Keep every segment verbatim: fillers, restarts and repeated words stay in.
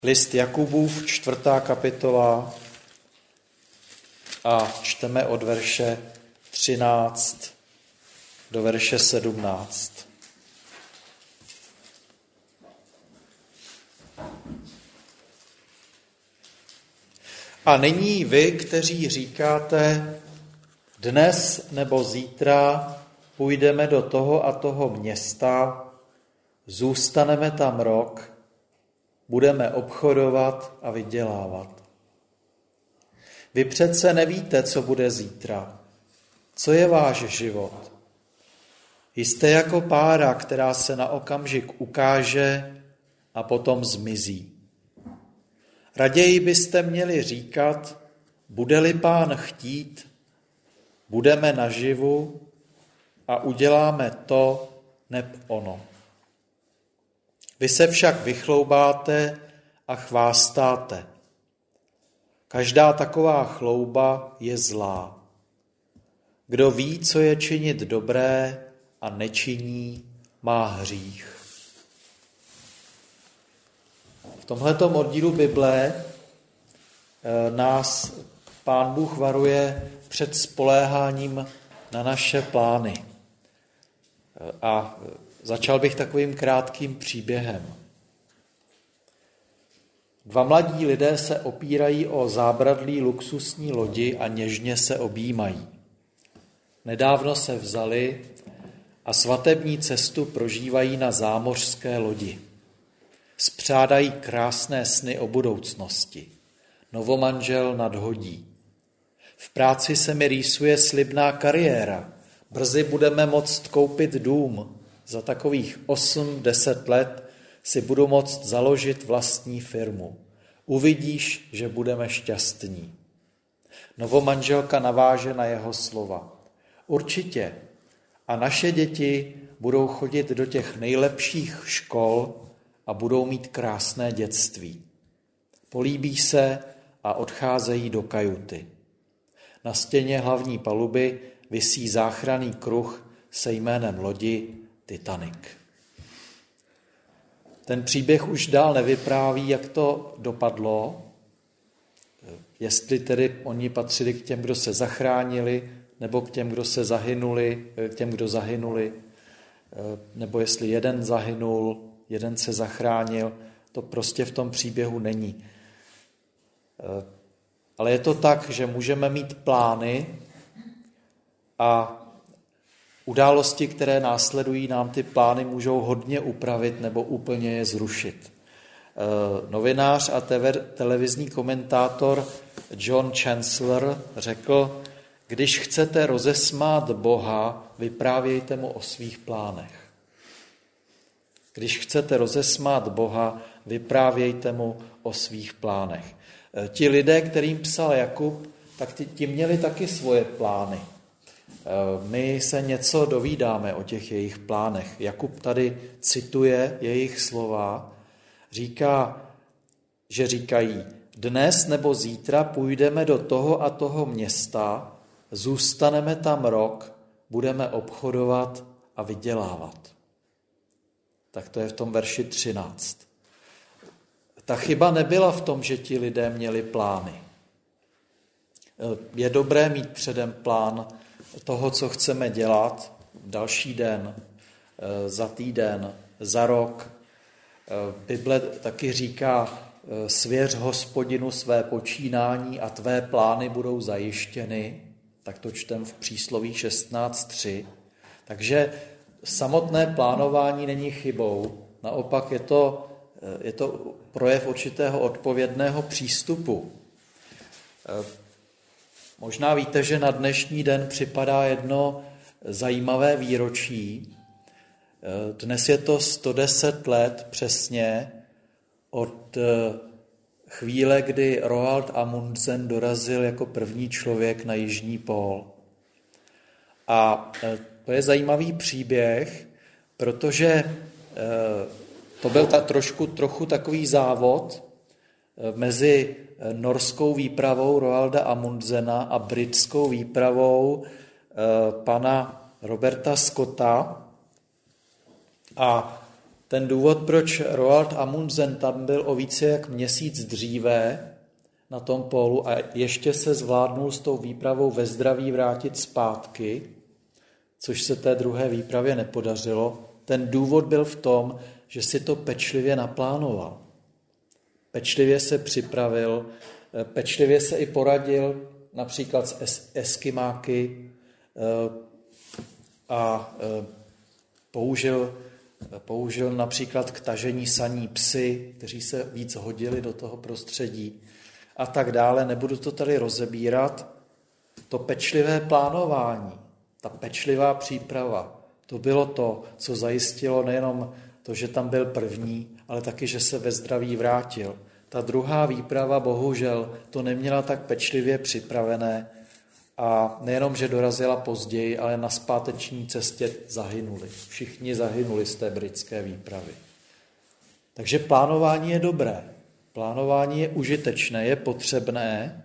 List Jakubův, čtvrtá kapitola a čteme od verše třináct do verše sedmnáct. A nyní vy, kteří říkáte, dnes nebo zítra půjdeme do toho a toho města, zůstaneme tam rok, budeme obchodovat a vydělávat. Vy přece nevíte, co bude zítra. Co je váš život? Jste jako pára, která se na okamžik ukáže a potom zmizí. Raději byste měli říkat, bude-li Pán chtít, budeme naživu a uděláme to neb ono. Vy se však vychloubáte a chvástáte. Každá taková chlouba je zlá. Kdo ví, co je činit dobré a nečiní, má hřích. V tomhletom oddílu Bible nás Pán Bůh varuje před spoléháním na naše plány. A začal bych takovým krátkým příběhem. Dva mladí lidé se opírají o zábradlí luxusní lodi a něžně se objímají. Nedávno se vzali a svatební cestu prožívají na zámořské lodi. Spřádají krásné sny o budoucnosti. Novomanžel nadhodí. V práci se mi rýsuje slibná kariéra. Brzy budeme moct koupit dům. Za takových osm deset let si budu moct založit vlastní firmu. Uvidíš, že budeme šťastní. Novomanželka naváže na jeho slova. Určitě. A naše děti budou chodit do těch nejlepších škol a budou mít krásné dětství. Políbí se a odcházejí do kajuty. Na stěně hlavní paluby visí záchranný kruh se jménem lodi Titanic. Ten příběh už dál nevypráví, jak to dopadlo, jestli tedy oni patřili k těm, kdo se zachránili, nebo k těm, kdo se zahynuli, k těm, kdo zahynuli, nebo jestli jeden zahynul, jeden se zachránil, to prostě v tom příběhu není. Ale je to tak, že můžeme mít plány a události, které následují, nám ty plány můžou hodně upravit nebo úplně je zrušit. Novinář a televizní komentátor John Chancellor řekl, když chcete rozesmát Boha, vyprávějte mu o svých plánech. Když chcete rozesmát Boha, vyprávějte mu o svých plánech. Ti lidé, kterým psal Jakub, tak ti, ti měli taky svoje plány. My se něco dovídáme o těch jejich plánech. Jakub tady cituje jejich slova, říká, že říkají, dnes nebo zítra půjdeme do toho a toho města, zůstaneme tam rok, budeme obchodovat a vydělávat. Tak to je v tom verši třináct. Ta chyba nebyla v tom, že ti lidé měli plány. Je dobré mít předem plán toho, co chceme dělat další den, za týden, za rok. Bible taky říká, svěř Hospodinu své počínání a tvé plány budou zajištěny. Tak to čtem v přísloví šestnáct tři. Takže samotné plánování není chybou. Naopak je to, je to projev určitého odpovědného přístupu. Možná víte, že na dnešní den připadá jedno zajímavé výročí. Dnes je to sto deset let přesně od chvíle, kdy Roald Amundsen dorazil jako první člověk na jižní pól. A to je zajímavý příběh, protože to byl ta trošku, trochu takový závod mezi norskou výpravou Roalda Amundsena a britskou výpravou pana Roberta Scotta. A ten důvod, proč Roald Amundsen tam byl o více jak měsíc dříve na tom pólu a ještě se zvládnul s tou výpravou ve zdraví vrátit zpátky, což se té druhé výpravě nepodařilo, ten důvod byl v tom, že si to pečlivě naplánoval. Pečlivě se připravil, pečlivě se i poradil například s es- eskimáky a použil, použil například k tažení saní psy, kteří se víc hodili do toho prostředí a tak dále. Nebudu to tady rozebírat. To pečlivé plánování, ta pečlivá příprava, to bylo to, co zajistilo nejenom to, že tam byl první, ale taky, že se ve zdraví vrátil. Ta druhá výprava bohužel to neměla tak pečlivě připravené a nejenom, že dorazila později, ale na zpáteční cestě zahynuli. Všichni zahynuli z té britské výpravy. Takže plánování je dobré. Plánování je užitečné, je potřebné,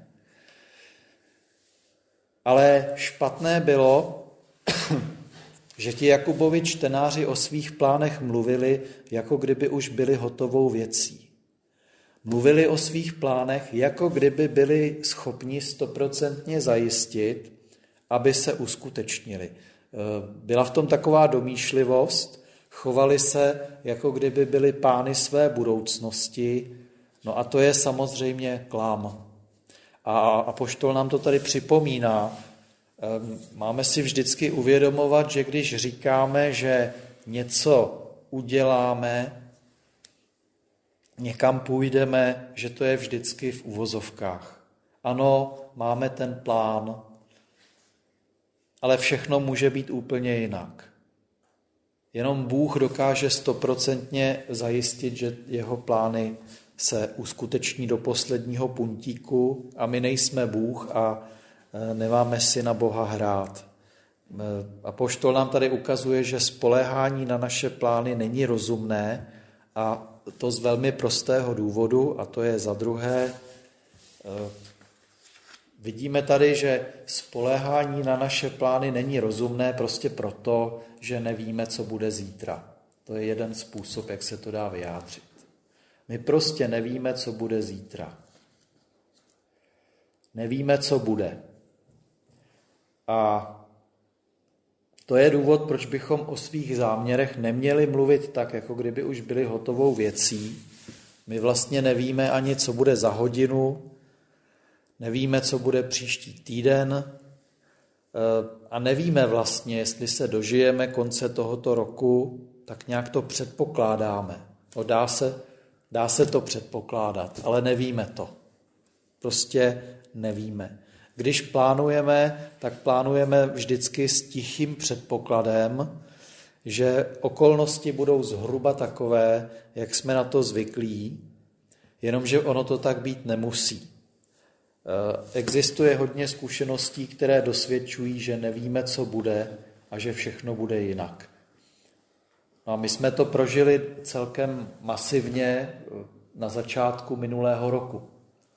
ale špatné bylo, že ti Jakubovi čtenáři o svých plánech mluvili, jako kdyby už byli hotovou věcí. Mluvili o svých plánech, jako kdyby byli schopni stoprocentně zajistit, aby se uskutečnili. Byla v tom taková domýšlivost, chovali se, jako kdyby byli pány své budoucnosti, no a to je samozřejmě klam. A apoštol nám to tady připomíná. Máme si vždycky uvědomovat, že když říkáme, že něco uděláme, někam půjdeme, že to je vždycky v uvozovkách. Ano, máme ten plán, ale všechno může být úplně jinak. Jenom Bůh dokáže stoprocentně zajistit, že jeho plány se uskuteční do posledního puntíku a my nejsme Bůh a nemáme si na Boha hrát. Apoštol nám tady ukazuje, že spoléhání na naše plány není rozumné a to z velmi prostého důvodu, a to je za druhé. Vidíme tady, že spoléhání na naše plány není rozumné prostě proto, že nevíme, co bude zítra. To je jeden způsob, jak se to dá vyjádřit. My prostě nevíme, co bude zítra. Nevíme, co bude. A to je důvod, proč bychom o svých záměrech neměli mluvit tak, jako kdyby už byly hotovou věcí. My vlastně nevíme ani, co bude za hodinu, nevíme, co bude příští týden a nevíme vlastně, jestli se dožijeme konce tohoto roku, tak nějak to předpokládáme. No, dá se, dá se to předpokládat, ale nevíme to. Prostě nevíme. Když plánujeme, tak plánujeme vždycky s tichým předpokladem, že okolnosti budou zhruba takové, jak jsme na to zvyklí, jenomže ono to tak být nemusí. Existuje hodně zkušeností, které dosvědčují, že nevíme, co bude a že všechno bude jinak. No a my jsme to prožili celkem masivně na začátku minulého roku.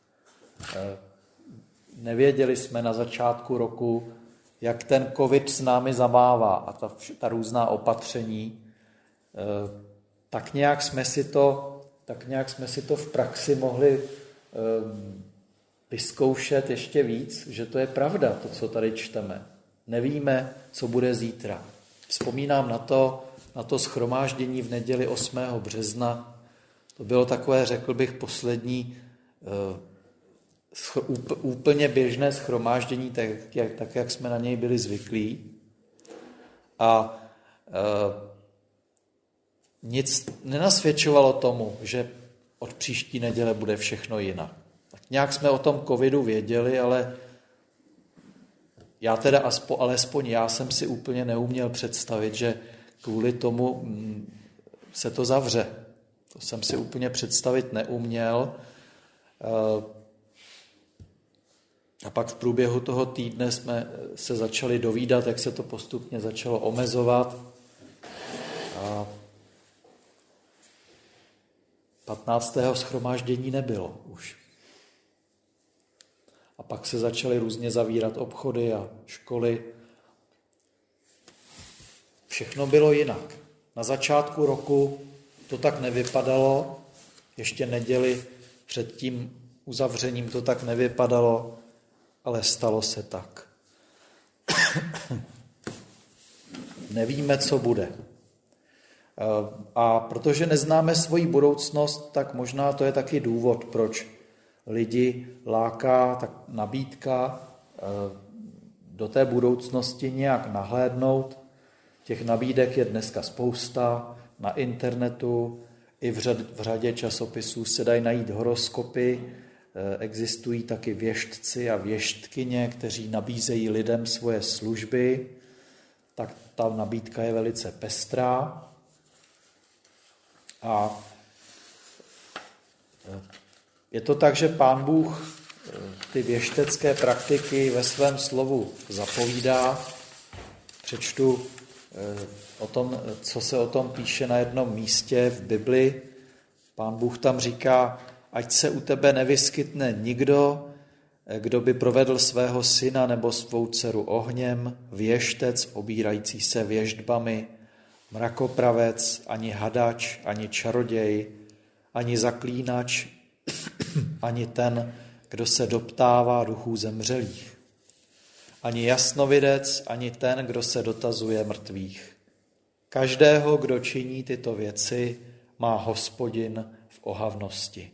Nevěděli jsme na začátku roku, jak ten covid s námi zamává a ta, ta různá opatření. Tak nějak jsme si to, tak nějak jsme si to v praxi mohli vyzkoušet ještě víc, že to je pravda, to, co tady čteme. Nevíme, co bude zítra. Vzpomínám na to, na to shromáždění v neděli osmého března. To bylo takové, řekl bych, poslední úplně běžné shromáždění, tak jak, tak, jak jsme na něj byli zvyklí. A e, nic nenasvědčovalo tomu, že od příští neděle bude všechno jinak. Tak nějak jsme o tom covidu věděli, ale já teda aspo, alespoň já jsem si úplně neuměl představit, že kvůli tomu se to zavře. To jsem si úplně představit neuměl. E, A pak v průběhu toho týdne jsme se začali dovídat, jak se to postupně začalo omezovat. A patnáctého shromáždění nebylo už. A pak se začaly různě zavírat obchody a školy. Všechno bylo jinak. Na začátku roku to tak nevypadalo, ještě neděli před tím uzavřením to tak nevypadalo, ale stalo se tak. Nevíme, co bude. A protože neznáme svoji budoucnost, tak možná to je taky důvod, proč lidi láká tak nabídka do té budoucnosti nějak nahlédnout. Těch nabídek je dneska spousta, na internetu, i v řadě, v řadě časopisů se dají najít horoskopy, existují taky věštci a věštkyně, kteří nabízejí lidem svoje služby, tak ta nabídka je velice pestrá. A je to tak, že Pán Bůh ty věštecké praktiky ve svém slovu zapovídá. Přečtu o tom, co se o tom píše na jednom místě v Bibli. Pán Bůh tam říká, ať se u tebe nevyskytne nikdo, kdo by provedl svého syna nebo svou dceru ohněm, věštec obírající se věštbami, mrakopravec, ani hadač, ani čaroděj, ani zaklínač, ani ten, kdo se doptává duchů zemřelých, ani jasnovidec, ani ten, kdo se dotazuje mrtvých. Každého, kdo činí tyto věci, má Hospodin v ohavnosti.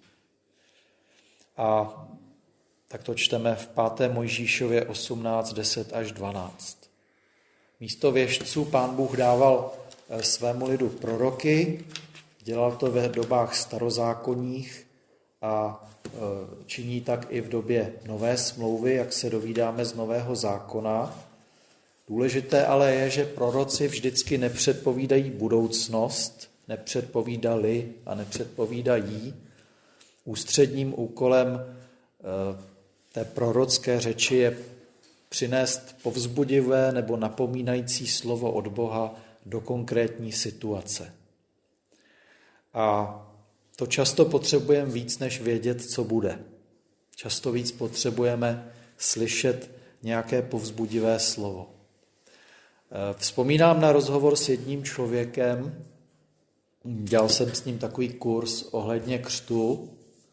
A tak to čteme v páté Mojžíšově osmnáct, deset až dvanáct. Místo věštců Pán Bůh dával svému lidu proroky, dělal to ve dobách starozákonních a činí tak i v době nové smlouvy, jak se dovídáme z nového zákona. Důležité ale je, že proroci vždycky nepředpovídají budoucnost, nepředpovídali a nepředpovídají. Ústředním úkolem té prorocké řeči je přinést povzbudivé nebo napomínající slovo od Boha do konkrétní situace. A to často potřebujeme víc, než vědět, co bude. Často víc potřebujeme slyšet nějaké povzbudivé slovo. Vzpomínám na rozhovor s jedním člověkem, dělal jsem s ním takový kurz ohledně křtu,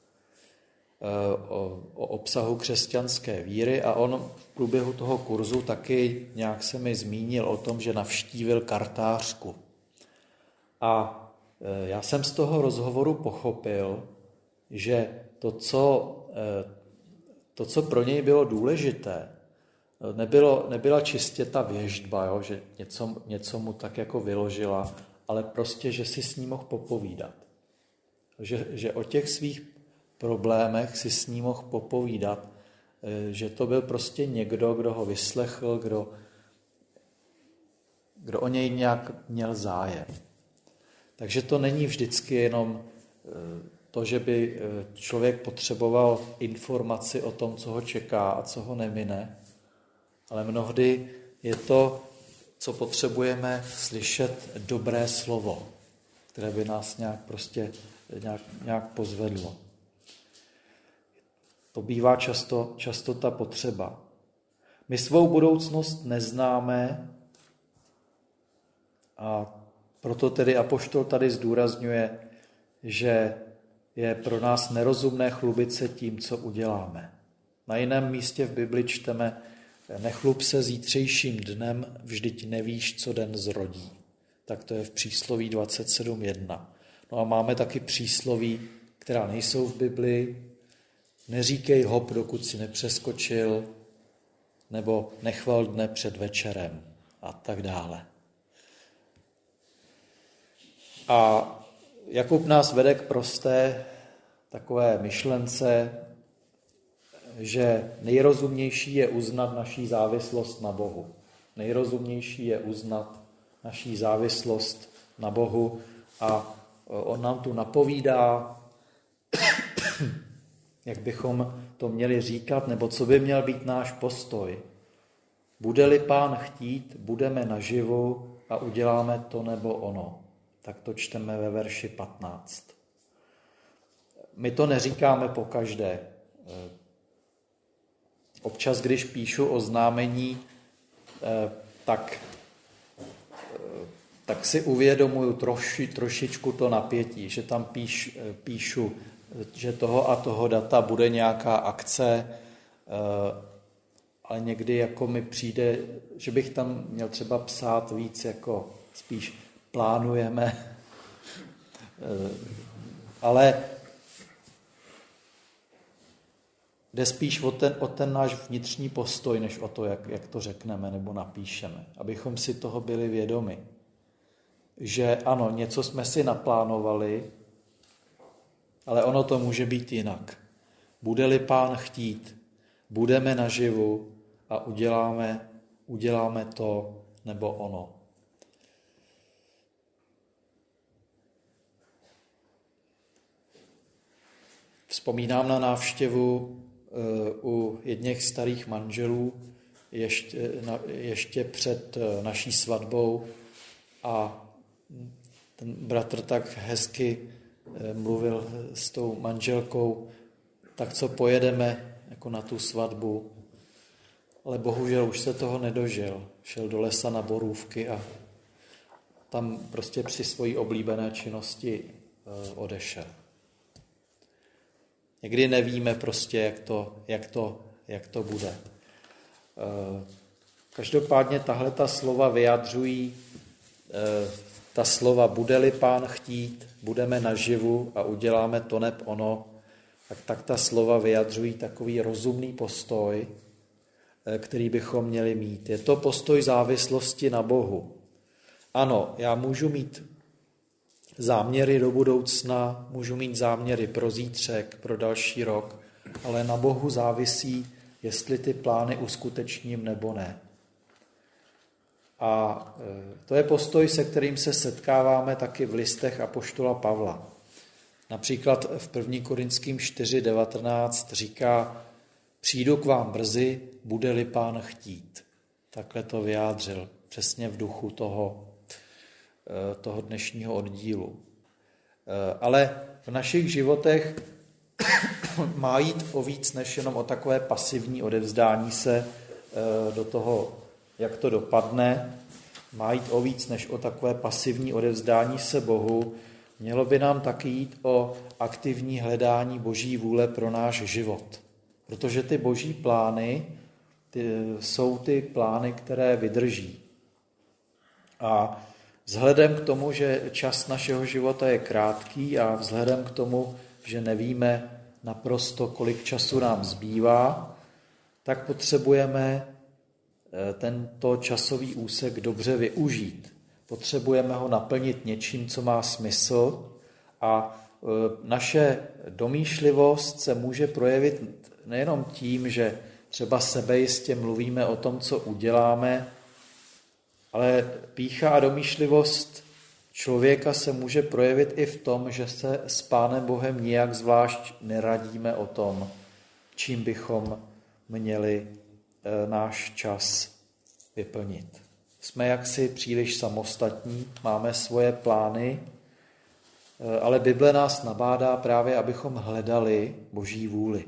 o, o obsahu křesťanské víry a on v průběhu toho kurzu taky nějak se mi zmínil o tom, že navštívil kartářku. A já jsem z toho rozhovoru pochopil, že to, co, to, co pro něj bylo důležité, nebylo, nebyla čistě ta věštba, jo, že něco, něco mu tak jako vyložila, ale prostě, že si s ním mohl popovídat. Že, že o těch svých problémech si s ním mohl popovídat, že to byl prostě někdo, kdo ho vyslechl, kdo, kdo o něj nějak měl zájem. Takže to není vždycky jenom to, že by člověk potřeboval informaci o tom, co ho čeká a co ho nemine, ale mnohdy je to, co potřebujeme, slyšet dobré slovo, které by nás nějak prostě nějak, nějak pozvedlo. To bývá často, často ta potřeba. My svou budoucnost neznáme a proto tedy apoštol tady zdůrazňuje, že je pro nás nerozumné chlubit se tím, co uděláme. Na jiném místě v Bibli čteme, nechlup se zítřejším dnem, vždyť nevíš, co den zrodí. Tak to je v přísloví dvacet sedm jedna. No a máme taky přísloví, která nejsou v Bibli. Neříkej hop, dokud si nepřeskočil, nebo nechval dne před večerem a tak dále. A Jakub nás vede k prosté takové myšlence, že nejrozumnější je uznat naší závislost na Bohu. Nejrozumnější je uznat naší závislost na Bohu a on nám tu napovídá, jak bychom to měli říkat, nebo co by měl být náš postoj. Bude-li Pán chtít, budeme naživu a uděláme to nebo ono. Tak to čteme ve verši patnáct. My to neříkáme pokaždé. Občas, když píšu oznámení, tak tak si uvědomuju troši, trošičku to napětí, že tam píš, píšu, že toho a toho data bude nějaká akce, ale někdy jako mi přijde, že bych tam měl třeba psát víc jako spíš plánujeme, ale jde spíš o ten, o ten náš vnitřní postoj, než o to, jak, jak to řekneme nebo napíšeme. Abychom si toho byli vědomi. Že ano, něco jsme si naplánovali, ale ono to může být jinak. Bude-li Pán chtít, budeme naživu a uděláme, uděláme to nebo ono. Vzpomínám na návštěvu u jedněch starých manželů ještě, ještě před naší svatbou a ten bratr tak hezky mluvil s tou manželkou, tak co pojedeme jako na tu svatbu, ale bohužel už se toho nedožil. Šel do lesa na borůvky a tam prostě při svojí oblíbené činnosti odešel. Někdy nevíme prostě, jak to, jak to, jak to bude. Každopádně tahle ta slova vyjadřují, ta slova bude-li Pán chtít, budeme naživu a uděláme to neb ono, tak, tak ta slova vyjadřují takový rozumný postoj, který bychom měli mít. Je to postoj závislosti na Bohu. Ano, já můžu mít záměry do budoucna, můžu mít záměry pro zítřek, pro další rok, ale na Bohu závisí, jestli ty plány uskutečním nebo ne. A to je postoj, se kterým se setkáváme taky v listech apoštola Pavla. Například v první Korinským čtyři devatenáct říká, přijdu k vám brzy, bude-li Pán chtít. Takhle to vyjádřil, přesně v duchu toho, toho dnešního oddílu. Ale v našich životech má jít o víc, než jenom o takové pasivní odevzdání se do toho, jak to dopadne. Má jít o víc, než o takové pasivní odevzdání se Bohu. Mělo by nám taky jít o aktivní hledání Boží vůle pro náš život. Protože ty Boží plány ty, jsou ty plány, které vydrží. A vzhledem k tomu, že čas našeho života je krátký a vzhledem k tomu, že nevíme naprosto, kolik času nám zbývá, tak potřebujeme tento časový úsek dobře využít. Potřebujeme ho naplnit něčím, co má smysl a naše domýšlivost se může projevit nejenom tím, že třeba sebejistě mluvíme o tom, co uděláme, ale pýcha a domýšlivost člověka se může projevit i v tom, že se s Pánem Bohem nijak zvlášť neradíme o tom, čím bychom měli náš čas vyplnit. Jsme jaksi příliš samostatní, máme svoje plány, ale Bible nás nabádá právě, abychom hledali Boží vůli.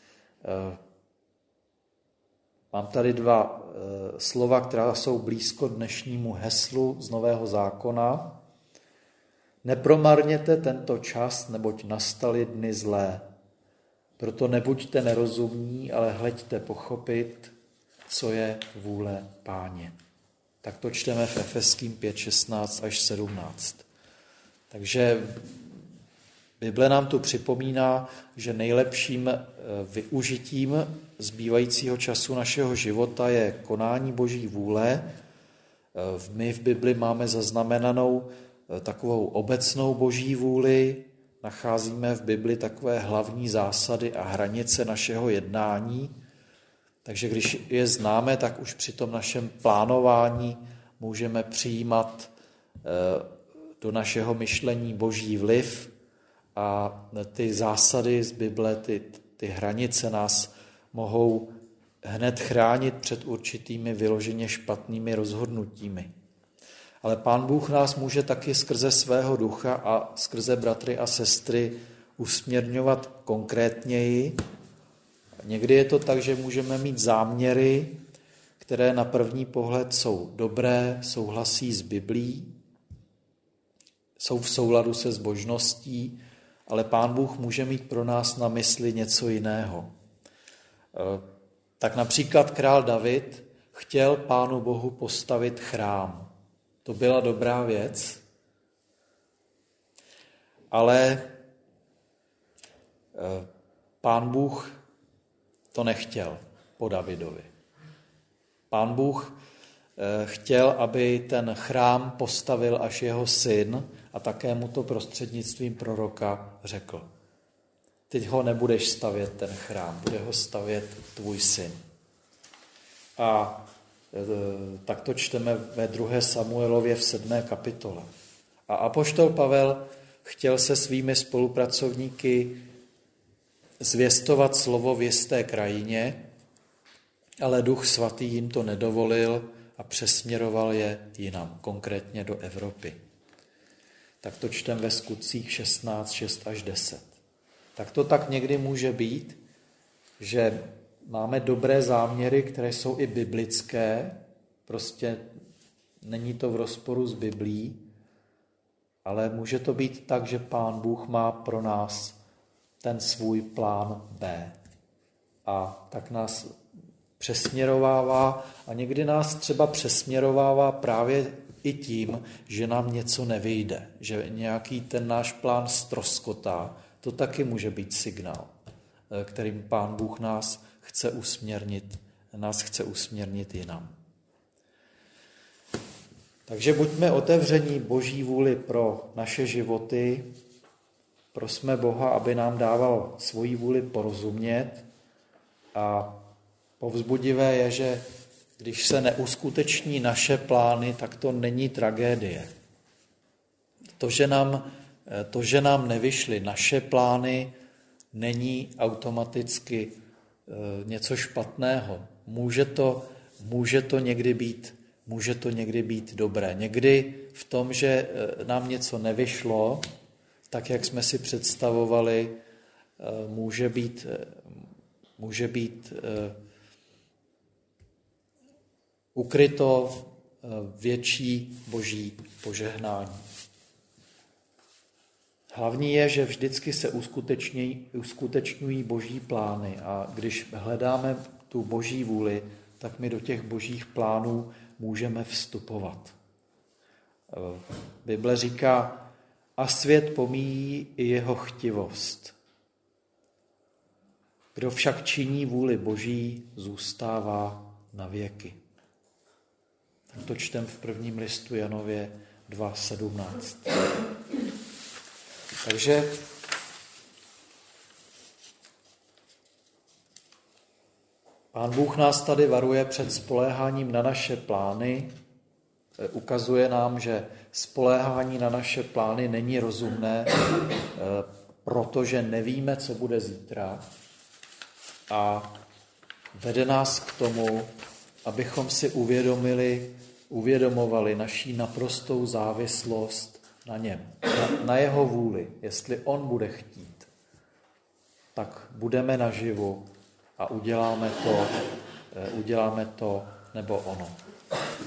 Mám tady dva slova, která jsou blízko dnešnímu heslu z Nového zákona. Nepromarněte tento čas, neboť nastaly dny zlé. Proto nebuďte nerozumní, ale hleďte pochopit, co je vůle Páně. Tak to čteme v Efeským pět šestnáct až sedmnáct. Takže Bible nám tu připomíná, že nejlepším využitím zbývajícího času našeho života je konání Boží vůle. My v Bibli máme zaznamenanou takovou obecnou Boží vůli, nacházíme v Bibli takové hlavní zásady a hranice našeho jednání, takže když je známe, tak už při tom našem plánování můžeme přijímat do našeho myšlení Boží vliv a ty zásady z Bible, ty, ty hranice nás mohou hned chránit před určitými vyloženě špatnými rozhodnutími. Ale Pán Bůh nás může taky skrze svého ducha a skrze bratry a sestry usměrňovat konkrétněji. Někdy je to tak, že můžeme mít záměry, které na první pohled jsou dobré, souhlasí s Biblí, jsou v souladu se zbožností, ale Pán Bůh může mít pro nás na mysli něco jiného. Tak například král David chtěl Pánu Bohu postavit chrám. To byla dobrá věc, ale Pán Bůh to nechtěl po Davidovi. Pán Bůh chtěl, aby ten chrám postavil až jeho syn a také mu to prostřednictvím proroka řekl. Teď ho nebudeš stavět ten chrám, bude ho stavět tvůj syn. A tak to čteme ve druhé Samuelově v sedmé kapitole. A apoštol Pavel chtěl se svými spolupracovníky zvěstovat slovo v jisté krajině, ale Duch Svatý jim to nedovolil a přesměroval je jinam, konkrétně do Evropy. Tak to čteme ve Skutcích šestnáct, šest až deset. Tak to tak někdy může být, že máme dobré záměry, které jsou i biblické, prostě není to v rozporu s Biblií, ale může to být tak, že Pán Bůh má pro nás ten svůj plán B. A tak nás přesměrovává a někdy nás třeba přesměrovává právě i tím, že nám něco nevyjde, že nějaký ten náš plán ztroskotá. To taky může být signál, kterým Pán Bůh nás chce usměrnit, nás chce usměrnit jinam. Takže buďme otevření Boží vůli pro naše životy, prosme Boha, aby nám dával svoji vůli porozumět a povzbudivé je, že když se neuskuteční naše plány, tak to není tragédie. To, že nám, to, že nám nevyšly naše plány, není automaticky něco špatného. Může to, může to někdy být, může to někdy být dobré. Někdy v tom, že nám něco nevyšlo, tak jak jsme si představovali, může být, může být ukryto větší Boží požehnání. Hlavní je, že vždycky se uskutečňují, uskutečňují Boží plány a když hledáme tu Boží vůli, tak my do těch Božích plánů můžeme vstupovat. Bible říká, a svět pomíjí i jeho chtivost. Kdo však činí vůli Boží, zůstává na věky. Tak to čtem v prvním listu Janově dva sedmnáct. Takže Pán Bůh nás tady varuje před spoléháním na naše plány, ukazuje nám, že spoléhání na naše plány není rozumné, protože nevíme, co bude zítra a vede nás k tomu, abychom si uvědomili, uvědomovali naší naprostou závislost na něm, na, na jeho vůli. Jestli on bude chtít, tak budeme naživu a uděláme to, uděláme to nebo ono.